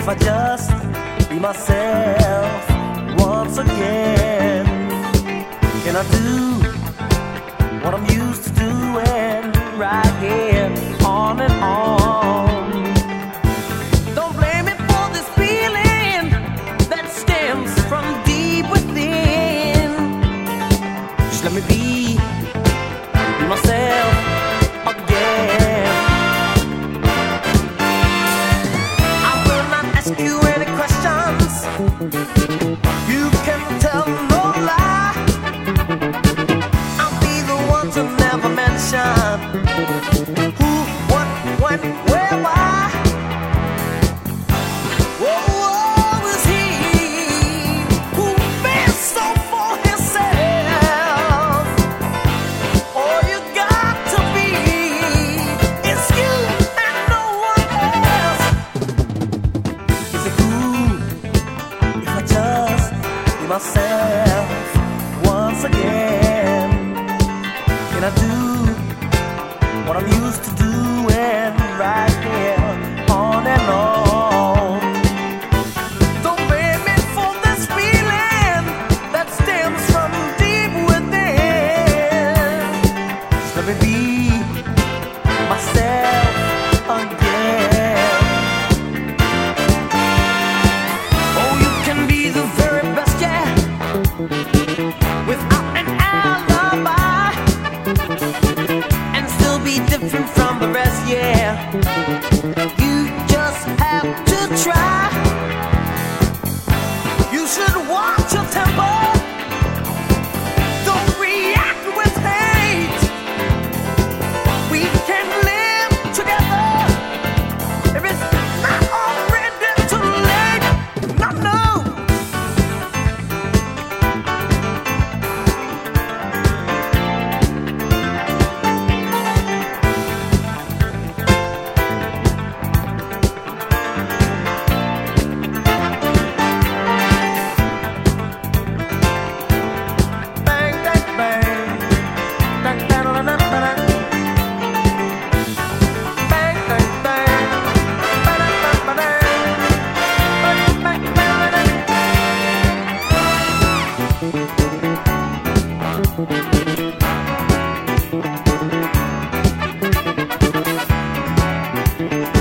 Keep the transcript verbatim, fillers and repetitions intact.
if I just be myself once again? Can I do what I'm used to doing right here, on and on? Don't blame me for this feeling that stems from deep within. Just let me be, be myself again. I will not ask you any questions. You can tell no lie. I'll be the one to never mention who, what, when, where, why. Whoa, whoa, is he who feels so for himself? All you got to be is you and no one else. Is it cool if I just be myself once again? Can I do what I'm used to doing right here, on and on? Don't blame me for this feeling that stems from deep within. Just let me be myself again. Oh, you can be the very best, yeah, without an alibi, and still be different from the rest, yeah. You just have to try. You should watch your temper. Don't react with hate. We can live together if it's not already too late. No, no. Bang, bang, bang. Bang, bang, bang, bang, bang. Bang, bang, bang. Bang, bang, bang, bang. Bang, bang, bang, bang.